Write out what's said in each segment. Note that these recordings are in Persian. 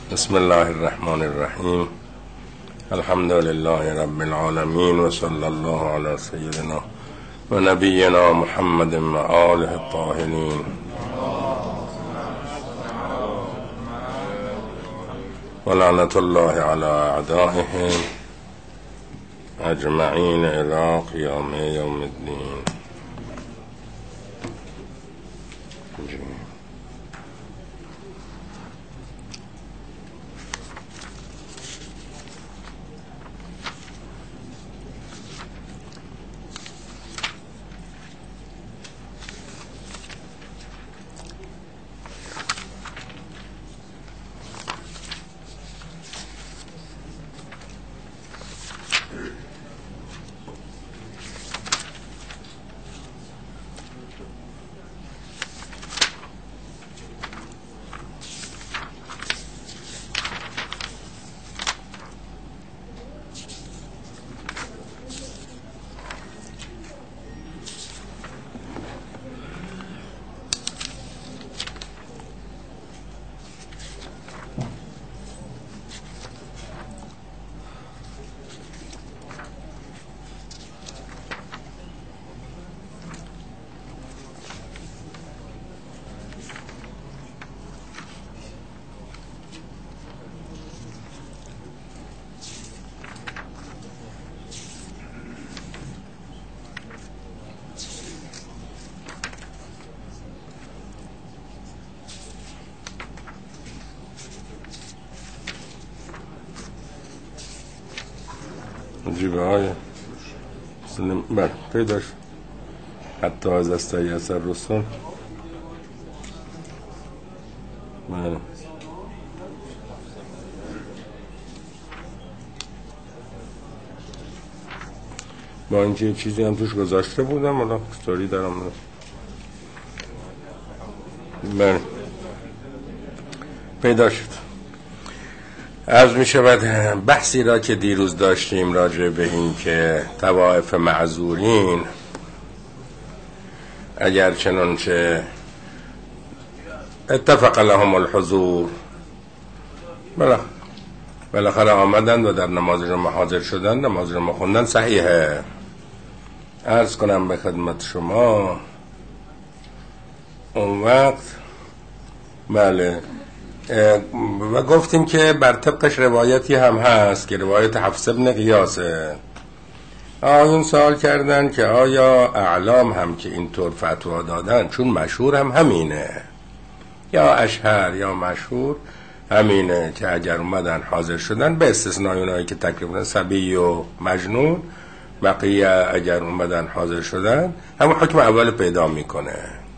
بسم الله الرحمن الرحیم. الحمد لله رب العالمین و صلی الله علی سیدنا و نبینا محمد و آله الطاهرین. و لعنت الله علی اعدائهم اجمعین الی قیام یوم الدین. جیبه های بر پیداش حتی از استایی اثر رسول. بله با اینکه چیزی هم توش گذاشته بودم حالا ستوری دارم. بله پیدا شد. عرض می شود بحثی را که دیروز داشتیم راجع به این که طوائف معذورین اگر چنانچه اتفق لهم الحضور بالاخره آمدند و در نماز جمعه حاضر شدند، نماز جمعه خوندن صحیحه. عرض کنم به خدمت شما اون وقت بله و گفتیم که بر طبقش روایتی هم هست که روایت حفص بن قیاسه. آیون سوال کردن که آیا اعلام هم که اینطور فتوا دادن، چون مشهور هم همینه یا اشهر یا مشهور همینه که اگر اومدن حاضر شدن به استثنای اونایی که تقریبا صبی و مجنون، بقیه اگر اومدن حاضر شدن همون حکم اول پیدا میکنه.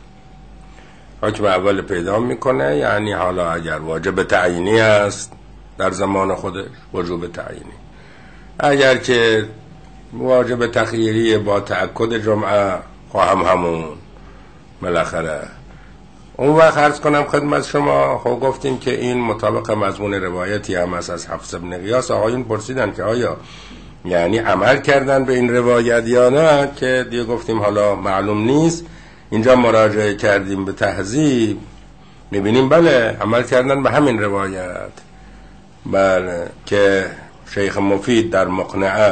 حکم اول پیدا میکنه یعنی حالا اگر واجب تعیینی است در زمان خودش وجوب تعیینی، اگر که واجب تخییری با تأکد جمعه خواهم همون بالاخره. اون وقت عرض کنم خدمت شما خب گفتیم که این مطابق مضمون روایتی هم از حفص بن قیاس. آقایون پرسیدن که آیا یعنی عمل کردن به این روایت یا نه، که دیگه گفتیم حالا معلوم نیست. اینجا مراجعه کردیم به تهذیب میبینیم بله عمل کردن به همین روایت. بله که شیخ مفید در مقنعه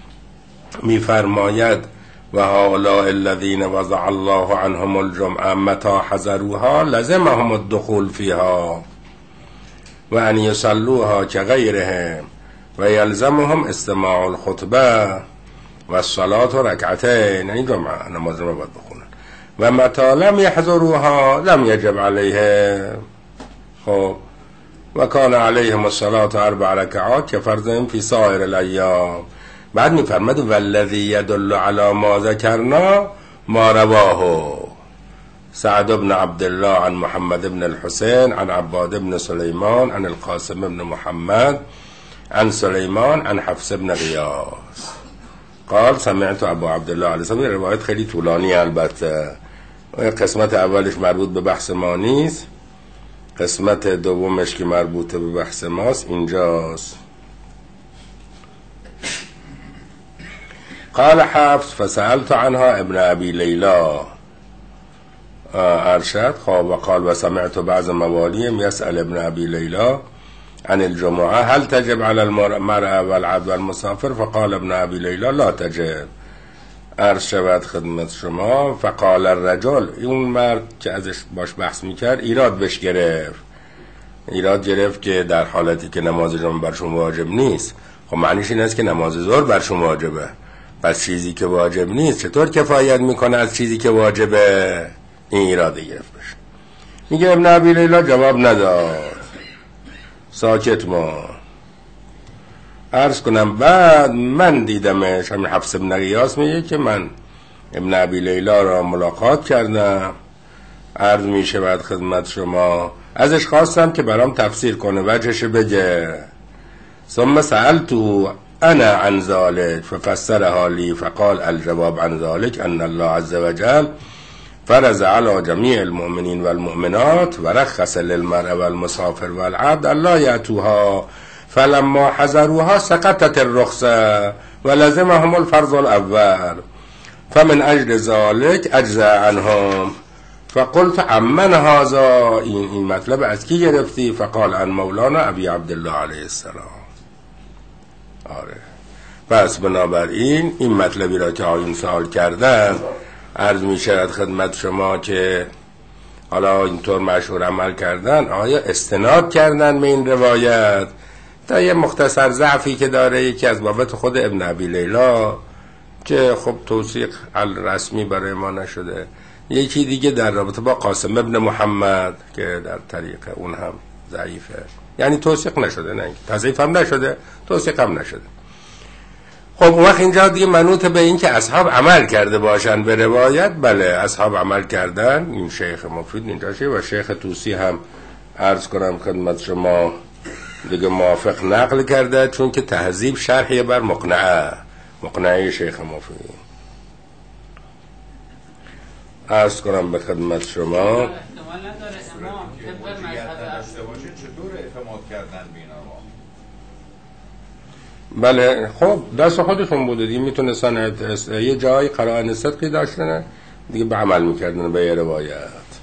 میفرماید و هؤلاء الذین وضع الله عنهم الجمعه متى حضروها لزمهم الدخول فيها و ان يصلوها كغيرهم و یلزمهم استماع الخطبه و الصلاة رکعتین. این جمعه نماز رو باید بخونن. و متى لم يحضروها لم يجب عليهم خب و کان علیهم الصلاة 4 رکعات که فرضهم فی سائر الایام. بعد میفرماد والذی یدل علی ما ذکرنا ما رواه سعد بن عبدالله عن محمد بن الحسین عن عباد بن سلیمان عن القاسم بن محمد عن سلیمان عن حفص بن قیاس قال سمعت ابو عبدالله علیه السلام. روایت خیلی طولانی البته، قسمت اولش مربوط به بحث ما نیست، قسمت دومش که مربوط به بحث ماست اینجاست. قال حفص فسألت عنها ابن ابي ليلى ارشد. خب وقال وسمعت بعض مواليهم يسأل ابن ابي ليلى عن الجمعة هل تجب على المرأة والعبد والمسافر؟ فقال ابن ابی لیلا لا تجب. عرض شود خدمت شما فقال الرجل، اون مرد که ازش باش بحث میکرد ایراد بهش گرفت که در حالتی که نماز جمعه بر شما واجب نیست، خب معنیش این است که نماز ظهر بر شما واجبه، پس چیزی که واجب نیست چطور کفایت میکنه از چیزی که واجبه؟ این ایراده گرفت بشه. میگه ابن ابی لیلا جواب نداد، ساکت ما. عرض کنم بعد من دیدمش، همین حفص بن غیاث میگه که من ابن ابی لیلا را ملاقات کردم، عرض میشه بعد خدمت شما ازش خواستم که برام تفسیر کنه، وجهش بگه. ثم سألته انا عن ذلك ففسرها لي فقال الجواب عن ذلك ان الله عز وجل فرض على جميع المؤمنين والمؤمنات ورخص للمرأة والمسافر والعبد الا يأتوها فلما حضروها سقطت الرخصة ولزمهم الفرض الاول فمن اجل ذلك اجزا عنهم. فقلت عمن هذا، این مطلب از کی گرفتی؟ فقال عن مولانا ابی عبدالله علیه السلام. آره، پس بنابراین این مطلبی را که آیون سوال کردن عرض می شود خدمت شما که حالا اینطور مشهور عمل کردن، آیا استناد کردن به این روایت تا یه مختصر ضعفی که داره یکی از بابت خود ابن ابی لیلا که خب توثیق رسمی برای ما نشده، یکی دیگه در رابطه با قاسم ابن محمد که در طریق اون هم ضعیفه، یعنی توثیق نشده، نه تضعیف هم نشده، توثیق هم نشده. خب اون وقت اینجا دیگه منوط به این که اصحاب عمل کرده باشن به روایت. بله اصحاب عمل کردن، این شیخ مفید اینجا شه و شیخ طوسی هم عرض کنم خدمت شما دیگه موافق نقل کرده، چون که تهذیب شرحی بر مقنعه شیخ مفید. عرض کنم به خدمت شما احتمال نداره امام طبق مذهب داشته باشه، چطور اعتماد کردن به اینا؟ بله خب دست خودشون بوده دیگه، میتونستن یه جایی قرائن صدقی داشتن دیگه به عمل میکردن به یه روایت.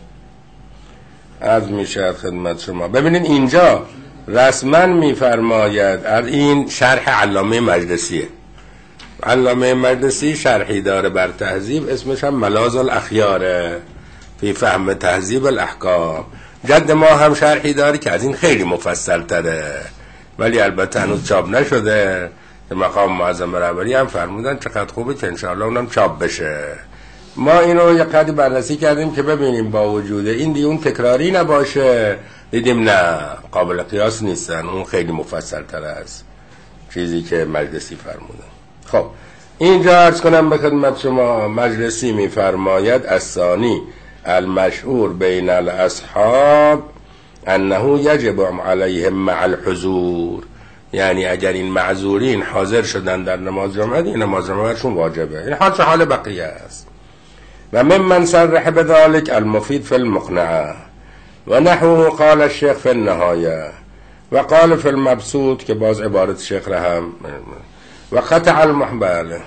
عرض میشه خدمت شما ببینین اینجا رسما میفرماید، از این شرح علامه مجلسیه، علامه مجلسی شرحی داره بر تهذیب اسمش هم ملاذ الاخیاره فی فهم تهذیب الاحکام. جد ما هم شرحی داره که از این خیلی مفصل تره، ولی البته هنوز چاپ نشده. مقام معظم رهبری هم فرمودن چقدر خوبه که انشاءالله اونم چاپ بشه. ما اینو یه قدری بررسی کردیم که ببینیم با وجود این دیگه اون تکراری نباشه، دیدیم نه قابل قیاس نیستن، اون خیلی مفصل تر از چیزی که مجلسی فرمودن. خب اینجا عرض کنم به خدمت شما مجلسی میفرماید الثانی المشهور بین الاصحاب انه یجب علیهم مع الحضور، یعنی اگر این معذورین حاضر شدن در نماز جمعه، این نماز جمعهشون واجبه، این حال حال بقیه است. و ممن صرح بذلك المفید فی المقنعه و نحوه قال الشیخ فی النهایه و قال فی المبسوط که باز عبارت شیخ رحم و قطع المحبل.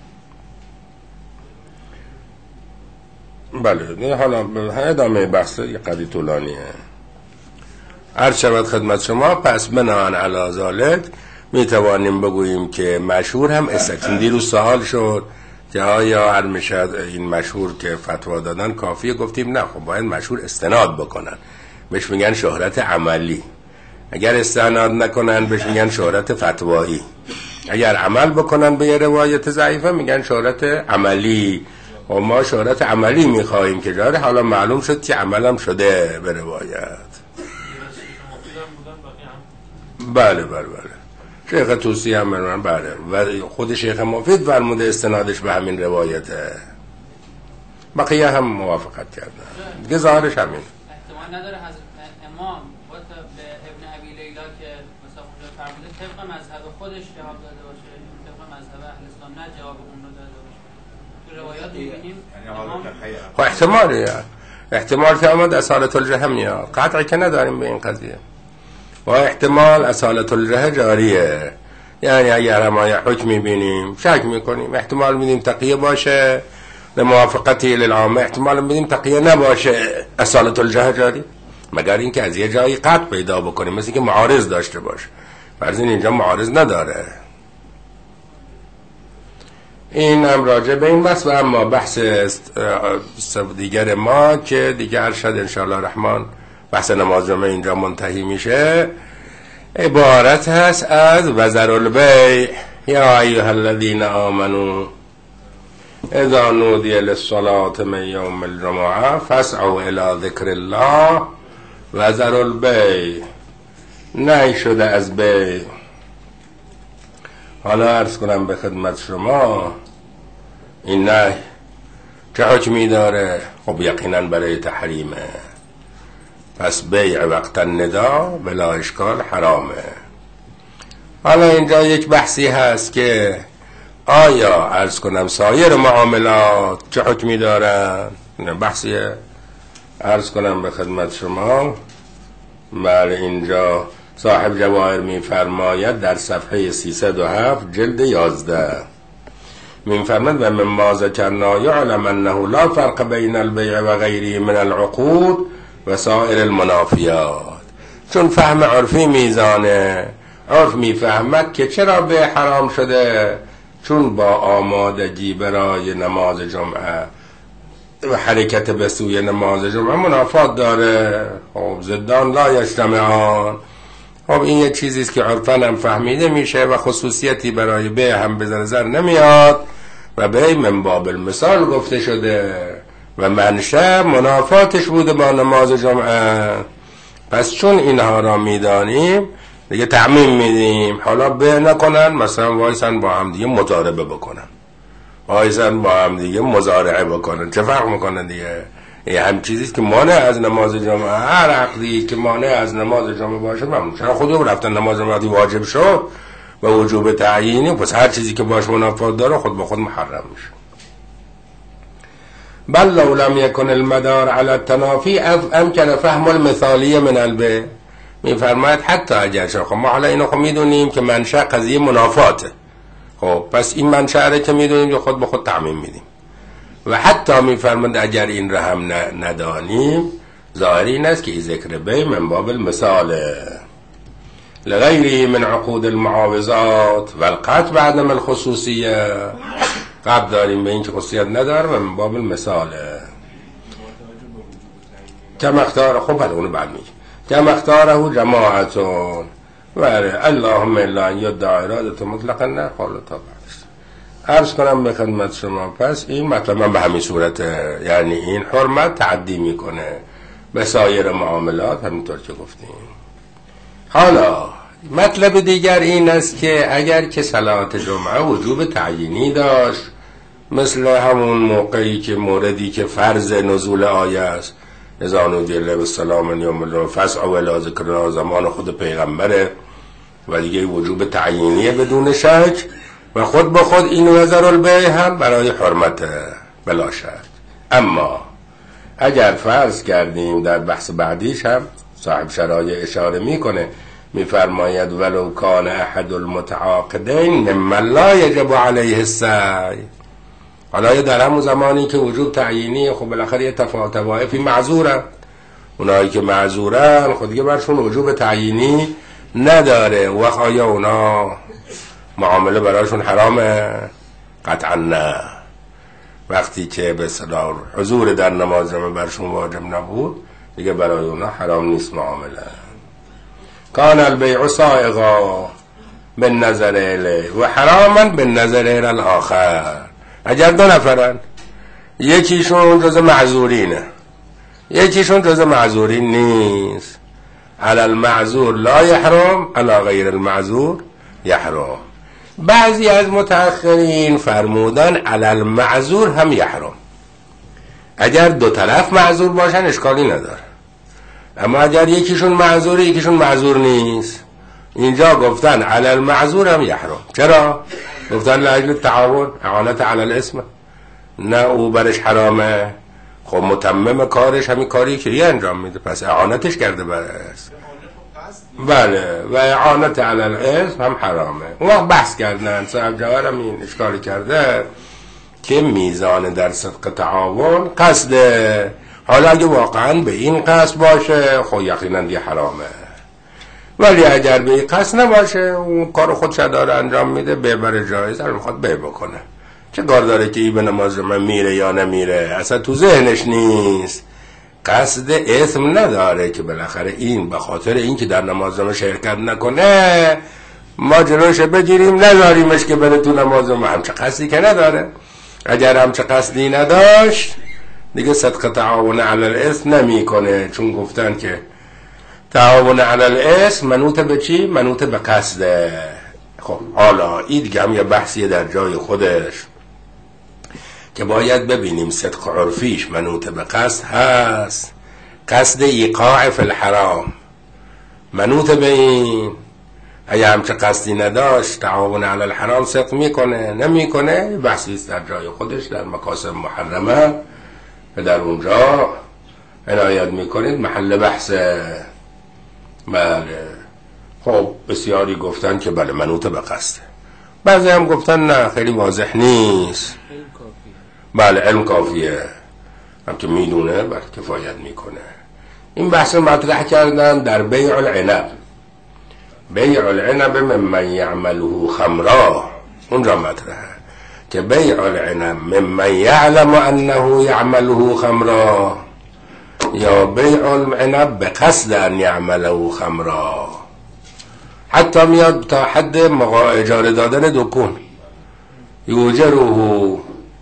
بله حالا ادامه بحث یه قدری طولانیه. عرض شود خدمت شما پس بناهن علی ذالک می توانیم بگوییم که مشهور هم استکشن. دیروز سوال شد که آیا هر میشد این مشهور که فتوا دادن کافیه؟ گفتیم نه، خب باید مشهور استناد بکنن، بهش میگن شهرت عملی. اگر استناد نکنن بهش میگن شهرت فتوایی. اگر عمل بکنن به یه روایت ضعیفه میگن شهرت عملی. و ما شهرت عملی میخواهیم که جاره حالا معلوم شد که عملم شده به روایت. بله شیخ طوسی هم من بله و خود شیخ مفید فرموده استنادش به همین روایته، بقیه هم موافقت کردن دیگه، ظاهرش همین. احتمال نداره حضرت امام با به ابن ابی لیلا که مثلا اونجا فرموده طبق مذهب خودش جواب داده باشه، طبق مذهب اهل سنت جواب اون رو داده باشه. تو روایات می‌بینیم احتمال که آمد اصالت الجهه میاد، قطعی که نداریم به این قضیه، و احتمال اصالت الجهه جاریه. یعنی اگر هم حکم میبینیم شک میکنیم، احتمال میدیم تقیه باشه لموافقتی للعامه، احتمال میدیم تقیه نباشه، اصالت الجهه جاری. مگر اینکه از یه جایی قطع پیدا بکنیم، مثل که معارض داشته باشه. فرض اینجا معارض نداره. این هم راجع به این بحث. و اما بحث دیگر ما که دیگه ارشد انشاءالله الرحمن بحث نماز جمعه اینجا منتهی میشه، عبارت هست از وذروا البیع یا ایها الذین آمنوا اذا نودی للصلاة من یوم الجمعه فاسعوا الی ذکر الله وذروا البیع. نهی شده از بیع. حالا عرض کنم به خدمت شما این نهی چه حکمی داره؟ خب یقینا برای تحریمه. پس بیع وقت الندا بلا اشکال حرامه. حالا اینجا یک بحثی هست که آیا عرض کنم سایر معاملات چه حکمی دارن؟ بحثیه عرض کنم به خدمت شما. بله، اینجا صاحب جواهر میفرماید در صفحه 307 جلد 11 میفرماید و مما ذکرنا یعلم انه لا فرق بین البیع و غیره من العقود و سایر المنافیات. چون فهم عرفی میزانه، عرف میفهمد که چرا بیع حرام شده، چون با آمادگی برای نماز جمعه و حرکت به سوی نماز جمعه منافات داره. خب ضدان لا یجتمعان. خب این یه چیزیست که عرفاً هم فهمیده میشه و خصوصیتی برای بیع هم به نظر نمیاد و بیع من باب المثال گفته شده و منشأ منافاتش بوده با نماز جمعه. پس چون اینها را میدانیم دیگه تعمیم میدیم. حالا بیع نکنن، مثلا وایسن با هم دیگه مضاربه بکنن، وایسن با هم دیگه مزارعه بکنن، چه فرق میکنه دیگه؟ این هم چیزیست که مانع از نماز جمعه. هر عقدی که مانع از نماز جمعه باشه ممنوع. چرا خودمون رفتن نماز جمعه واجب شد و وجوب تعیینی، پس هر چیزی که باش منافات داره خود به خود محرم میشه. بل لو لم يكن المدار على التنافي امکن فهم المثالیه من البیع. میفرماید حتی اگر خب ما حالا اینو خب میدونیم که منشأ قضیه منافاته، خب پس این منشأ رو که میدونیم که خود به خود تعمیم میدیم. و حتی میفرماید اگر این رو هم ندانیم، ظاهر این است که این ذکر بیع من باب المثال لغیره من عقود المعاوضات و القطع بعدم الخصوصیه. قبل داریم به این که خصوصیت نداره و من باب المثال کم اختار. خب بله اونو بعد میگه کم اختاره جماعتون و اللهم الا ان یدعی ارادت مطلقا نه حالا تا بعدش عرض کنم به خدمت شما. پس این مطلب به همین صورت، یعنی این حرمت تعدی میکنه به سایر معاملات همینطور که گفتیم. حالا مطلب دیگر این است که اگر که صلات جمعه وجوب تعیینی داشت، مثل همون موقعی که موردی که فرض نزول آیه است اذا نودی للصلاة من یوم الجمعه فاسعوا الی ذکر الله، زمان خود پیغمبره و دیگه وجوب تعیینیه بدون شک و خود به خود این وذروا البیع هم برای حرمته بلا شک. اما اگر فرض کردیم در بحث بعدیش هم صاحب شرایع اشاره میکنه، میفرماید ولو کان احد المتعاقدین ممن لا یجب علیه السعی. حالا در همون زمانی که وجوب تعیینی، خب بالاخره یه طوائفی معذورن، اونایی که معذورن خود دیگه برشون وجوب تعیینی نداره و آیا اونا معامله برایشون حرامه؟ قطعا نه. وقتی که به اصطلاح حضور در نماز جمعه برشون واجب نبود دیگه برای اونا حرام نیست معامله. کان البیع سائغا بالنظر الیه و حراما بالنظر الی الاخر. اگر دو نفرن، یکیشون جز معذورینه، یکیشون جز معذورین نیست، علی المعذور لا یحرم علی غیر المعذور یحرم. بعضی از متأخرین فرمودن علی المعذور هم یحرم. اگر دو طرف معذور باشن اشکالی نداره، اما اگر یکیشون معذوره یکیشون معذور نیست، اینجا گفتن علی المعذور هم یحرم. چرا؟ گفتن لاجل التعاون اعانت علی الاسم، نه او برش حرامه، خب متمم کارش همین کاری که یه انجام میده پس اعانتش کرده برش. بله و اعانت علی الاسم هم حرامه. اون وقت بحث کردن، صاحب جواهر هم این اشکالی کرده که میزان در صدق تعاون قصد حالا اگه واقعا به این قصد باشه خب یقینا دیگه حرامه، ولی اگر به این قصد نباشه اون کار خودش داره انجام میده، ببره جایز رو میخواد بکنه. چه کار داره که این به نماز من میره یا نمیره، اصلا تو ذهنش نیست، قصد اسم نداره که بالاخره این به خاطر این که در نماز ما شرکت نکنه ما جلوش بگیریم نذاریمش که بره تو نماز ما. همچه قصدی که نداره. اگر همچه قصدی نداشت دیگه صدق تعاون علی الاسم نمی کنه، چون گفتن که تعاون علی الاسم منوط به چی؟ منوط به قصده. خب حالا این دیگه هم یه بحثیه در جای خودش که باید ببینیم صدق عرفیش منوط به قصد هست، قصد ایقاع فی الحرام منوط به این. اگه همچه قصدی نداشت تعاون علی الحرام صدق میکنه نمیکنه بحثیست در جای خودش، در مکاسب محرمه و در اونجا عنایت میکنید محل بحثه. بله خب بسیاری گفتن که بله منوط به قصده، بعضی هم گفتن نه خیلی واضح نیست، بله علم کافیه، هم که میدونه بله کفایت میکنه. این بحث مطرح کردن در بیع العنب، بیع العنب ممن یعمله خمرا، اونجا مطرحه که بیع العنب ممن یعلم انه یعمله خمرا یا بیع العنب به قصد ان یعمله خمرا. حتی میاد تا حد اجاره دادن دکون، یوجره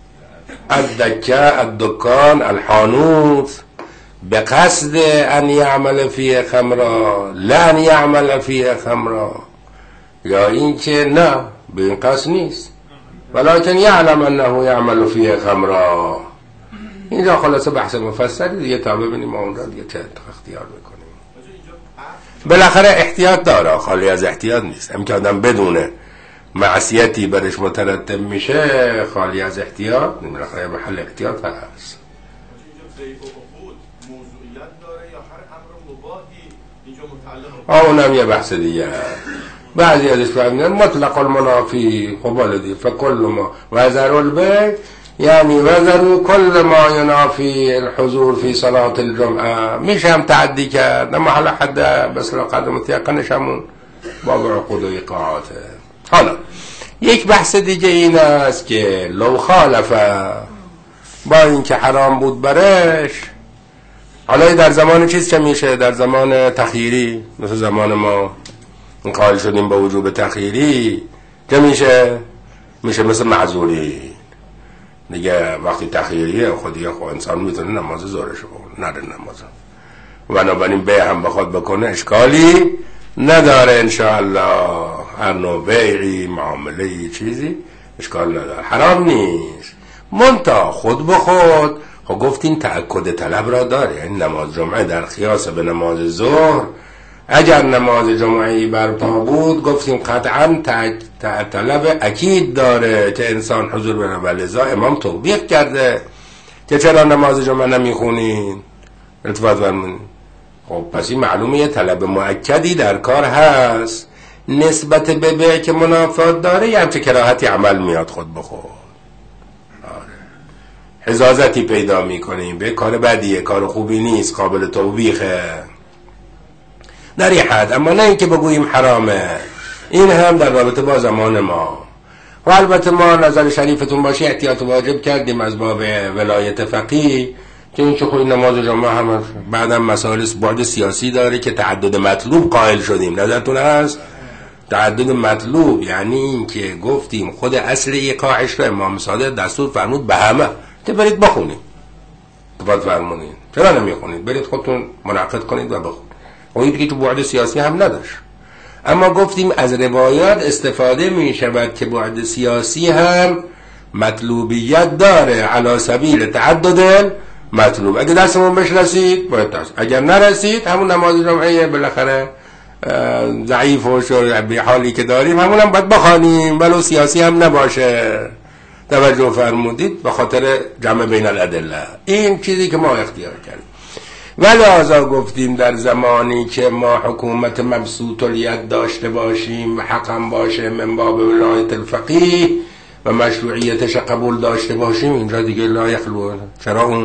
الدکان الحانوت به قصد ان یعمل فیه خمرا لا ان یعمل فیه خمرا، یا این که نه به این قصد نیست ولکن یعلم انه یعمل فیه خمرا. اینجا خلاصه بحث مفصلی دیگه تا ببینیم ما اونجا دیگه چه اختیار میکنیم. بالاخره احتیاط داره، خالی از احتیاط نیست. همین که آدم بدونه معصیتی برش مترتب میشه خالی از احتیاط، بالاخره محل احتیاط هست. اونم یه بحث دیگه. بعضی ازش فهمیدن مطلق المنافی خب والدی فکل ما وزر البیع یعنی وزر کل ما ینافی الحضور فی صلاة الجمعه. میشه هم تعدی کرد، اما حالا حد بس قدر متیقنش همون باب عقود و ایقاعاته. حالا یک بحث دیگه این است که لو خالفه، با این که حرام بود برش، حالا در زمان چیز چه میشه؟ در زمان تخییری مثل زمان ما قائل شدیم با وجوب تخییری چه میشه؟ میشه مثل معذوری دیگه. وقتی تخییریه خودیه خب انسان میتونه نماز زورشو نره نماز، بنابراین بیع هم بخواد بکنه اشکالی نداره انشاءالله. هر نوع بیعی معامله چیزی اشکال نداره، حرام نیست. منتها خود به خود خب گفتیم تأکد طلب را داره، یعنی نماز جمعه در قیاس به نماز ظهر اگر نماز جمعه برپا بود گفتیم قطعا طلب اکید داره که انسان حضور بره، ولذا امام توبیخ کرده که چرا نماز جمعه نمیخونین. التفات فرمونین. خب پس این معلومه یه طلب مؤکدی در کار هست نسبت به بیع که منافات داره، یه همچه کراهتی عمل میاد خود به خود. حزازتی پیدا میکنیم به کار بدیه، کار خوبی نیست، قابل توبیخه در این حد، اما نه اینکه بگوییم حرامه. این هم در رابطه با زمان ما. و البته ما نظر شریفتون باشه احتیاط واجب کردیم از باب ولایت فقیه که این چه خوی نماز جمعه هم بعدم مسائل بعد سیاسی داره که تعدد مطلوب قائل شدیم. نظرتون هست؟ تعدد مطلوب یعنی این که گفتیم خود اصل ایقاعش رو امام صادق دستور فرمود به همه که برید بخونید. تفاوت فرمونید چرا نمیخونید؟ برید خودتون منعقد کنید و بخونید. اون دیگه تو بعد سیاسی هم نداشت، اما گفتیم از روایات استفاده می شود که بعد سیاسی هم مطلوبیت داره علی سبیل تعدد مطلوب. اگه دستمون بهش رسید باید دست، اگر نرسید همون نماز جمعه بالاخره ضعیف و به حالی که داریم همون هم باید بخوانیم ولو سیاسی هم نباشه. توجه فرمودید؟ به خاطر جمع بین الادله. این چیزی که ما اختیار کردیم. ولذا گفتیم در زمانی که ما حکومت مبسوط الید داشته باشیم و حقم باشه من باب ولایت الفقیه و مشروعیتش قبول داشته باشیم، اینجا دیگه لا یخلو. چرا اون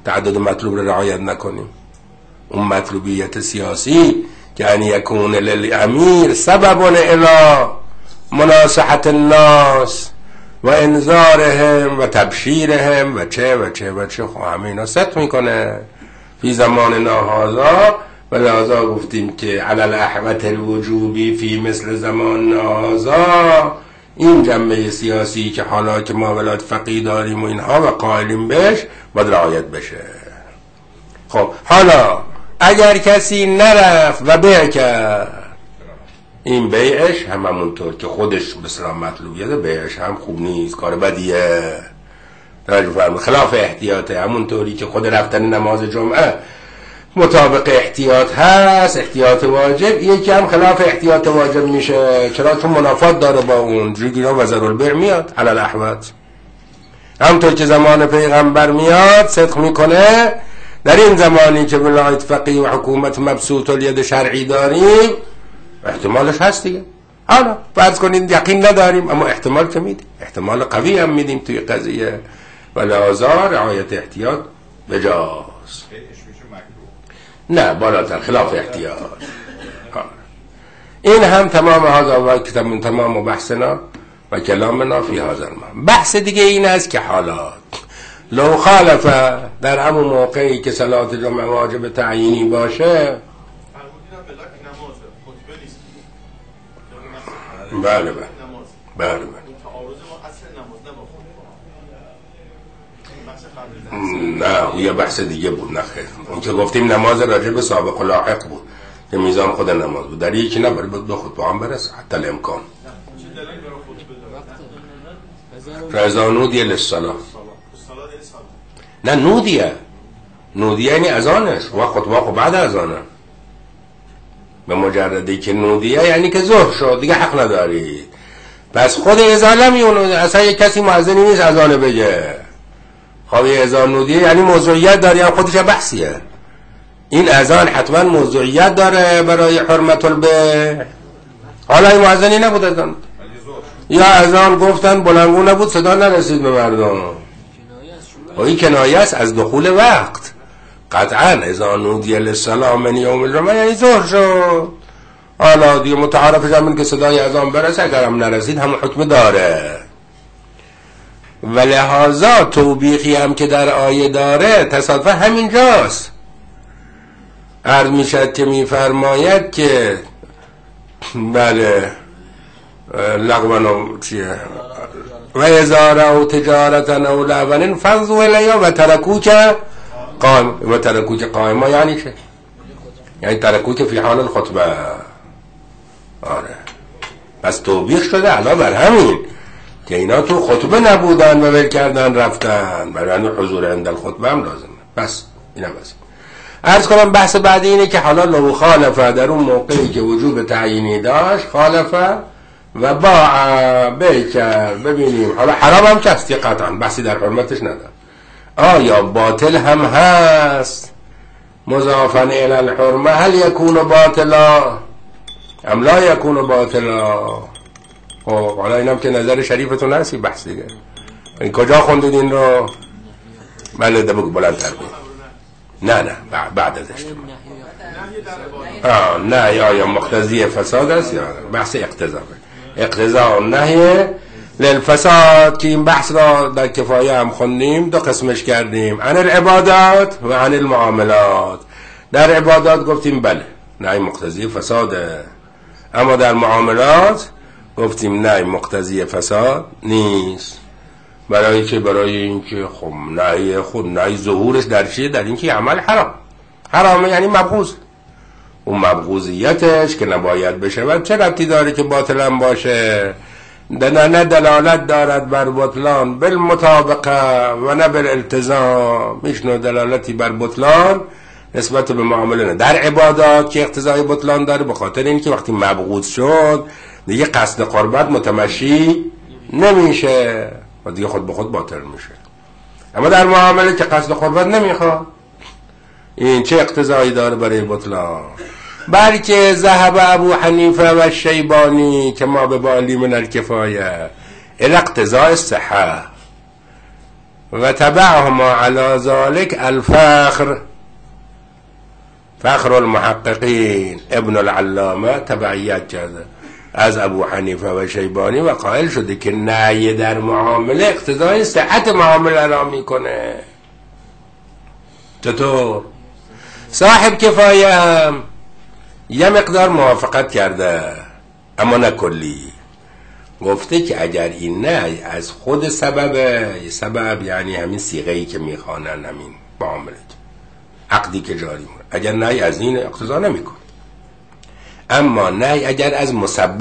تعدد مطلوب رو رعایت نکنیم. اون مطلوبیت سیاسی که ان یکون للامیر سبب الی مناصحة الناس و انذارهم و تبشیرهم و چه و چه و چه، خب همه اینا ست میکنه فی زمان هذا. و لذا گفتیم که علی الاحوط الوجوبی فی مثل زمان هذا، این جنبه سیاسی که حالا که ما ولایت فقیه داریم و اینها و قائلیم بهش باید رعایت بشه. خب حالا اگر کسی نرفت و بیع کرد، این بیعش همونطور که خودش بسیار مطلوبیت، بیعش هم خوب نیست، کار بدیه. توجه فرمایید، خلاف احتیاطه. همونطوری که خود رفتن نماز جمعه مطابق احتیاط هست، احتیاط واجب، یکی هم خلاف احتیاط واجب میشه. چرا؟ تو منافات داره با اون. جوگیرا وزر البیع میاد علی الاحوط. همونطور که زمان پیغمبر میاد صدق میکنه، در این زمانی که ولایت فقیه و حکومت مبسوط الید شرعی داریم احتمالش هست دیگه. حالا فرض کنید یقین نداریم، اما احتمال که میدیم، احتمال قوی هم میدیم توی قضیه. و لذا رعایت احتیاط بجاست. نه بالاتر خلاف احتیاط. این هم تمام هذا و تمام بحثنا و کلامنا فی هذا الموضوع. بحث دیگه این است که حالا لو خالف در همون موقعی که صلات جمعه واجب تعیینی باشه، بله بله نه یه بحث دیگه بود. نه خیر، اون که گفتیم نماز راجع به سابق و لاحق بود که میزان خود نماز بود. در یکی نه برای دو خطبه هم برسه حتی الامکان. رضا نودیه للصلاة، نه نودیه یعنی اذانش و خطبه خب بعد اذانه. به مجردی که نودیه یعنی که ظهر شد دیگه حق نداری. پس خود اذان میونه، اصلا یک کسی مؤذنی نیست اذان بگه. خب اذان نودیه یعنی موضوعیت داره، هم خودش بحثیه. این اذان حتما موضوعیت داره برای حرمت البیع. حالا این مؤذنی نبود اذان، یا اذان گفتن بلندگو نبود صدا نرسید به مردم، و این کنایه است از دخول وقت. قطعا اذا نودی للصلاة من یوم الجمعه یعنی ظهر شد. حالا دیگه متعارفش همین که صدای اذان برسه، اگرم نرسید هم حکم داره. و لحاظا توبیخی هم که در آیه داره تصادفا همینجاست. عرض میشد که میفرماید که بله لغوانو چیه و اذا رأوا تجارة او لهوا انفضوا الیها و ترکوک قائم. و ترکوک قائم یعنی چه؟ یعنی ترکوک فی حال الخطبه. آره پس توبیخ شده الان بر همین که اینا تو خطبه نبودن و ول کردن رفتن، برای حضور عند الخطبه هم لازمه. بس اینم بس. عرض کنم بحث بعدی اینه که حالا لو خالفه، در اون موقعی که وجوب تعیینی داشت خالفه و باع بیع کرد. ببینیم حالا حرام هم که هستی قطعا، بحثی در حرمتش ندارم. آیا باطل هم هست مضافا الی الحرمه؟ هل یکون باطلا ام لا یکون باطلا؟ خب حالا اینم که نظر شریفتون هستی بحث دیگه. این کجا خوندید این رو؟ بله ده بگو بلندتر بگو. نه بعد ازش نه یا مقتضی فساد است یا بحث اقتضا نهی للفساد، که این بحث را در کفایه هم خوندیم، دو قسمش کردیم، عن العبادات و عن المعاملات. در عبادات گفتیم بله نه مقتضی فساده، اما در معاملات گفتیم نه مقتضی فساد نیست. برای اینکه خب نهی خود نهی ظهورش در چیه؟ در اینکه عمل حرامه یعنی مبغوض. اون مبغوضیتش که نباید بشه و چه ربطی داره که باطل هم باشه؟ نه دلالت دارد بر بطلان بالمطابقه و نه بالالتزام. هیچ نوع دلالتی بر بطلان نسبت به معامله نه. در عبادات که اقتضای بطلان داره به خاطر اینکه وقتی مبغوض شد دیگه قصد قربت متمشی نمیشه و دیگه خود به خود باطل میشه. اما در معامله که قصد قربت نمیخواد، این چه اقتضایی داره برای بطلان؟ بلکه ذهب ابو حنیفه و شیبانی که ما به بالی من الکفایه الاقتضاء الصحه. و تبعهما علی ذلك الفخر، فخر المحققین ابن العلامه تبعیت کرده از ابو حنیفه و شیبانی و قائل شده که نهی در معامله اقتضای صحت معامله را میکنه. چطور؟ صاحب کفایه هم یه مقدار موافقت کرده اما نه کلی. گفته که اگر این نه از خود سبب یعنی همین صیغه‌ای که میخوانن، همین معامله عقدی که جاری مونه، اگر نه از این اقتضا نمیکنه. اما نه اگر از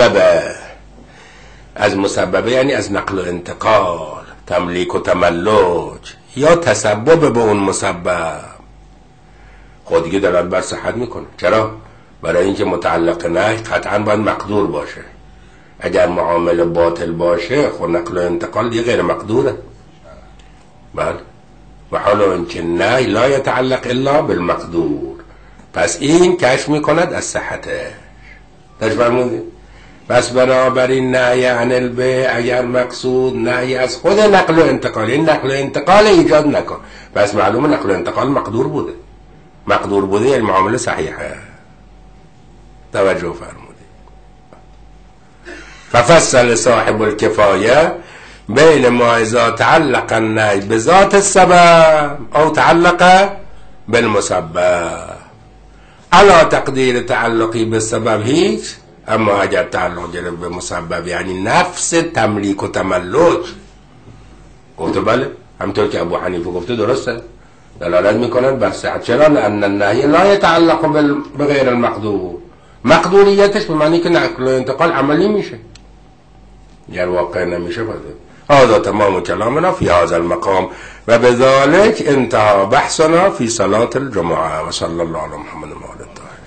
مسببه یعنی از نقل و انتقال، تملیک و تملک یا تسبب به اون مسبب، خود دیگه دلالت بر صحت میکنه. چرا؟ برای اینکه متعلق نه قطعا باید مقدور باشه. اگر معامله باطل باشه خود نقل و انتقال دیگه غیر مقدوره. بله. و حالا اینکه نه لا یتعلق الا بالمقدور، پس این کشف میکند از صحتش. فرمودید؟ پس بنابراین نهی عن البیع اگر مقصود نهی از خود نقل و انتقال، این نقل و انتقال ایجاد نکن، پس معلومه نقل و انتقال مقدور بوده یعنی معامله صحیحه. توجه فرمودید؟ ففصل صاحب الکفایه بین ما اذا تعلق النهی بذات السبب او تعلق بالمسبب. علا تقدیر تعلقی به سبب هیچ، اما اگر تعلق گرفت به مسبب یعنی نفس تملیک و تملک، گفته بله همطور که ابو حنیفه گفته درسته، دلالت میکنند بر صحت. چرا؟ لان النهی لا يتعلق بغیر المقدور، مقدوریتش به معنی که نقل و انتقال عملی میشه، گر واقع نمیشه. هذا تمام كلامنا في هذا المقام و بذلك انتهى بحثنا في صلاة الجمعة و صلی الله علی محمد و آله.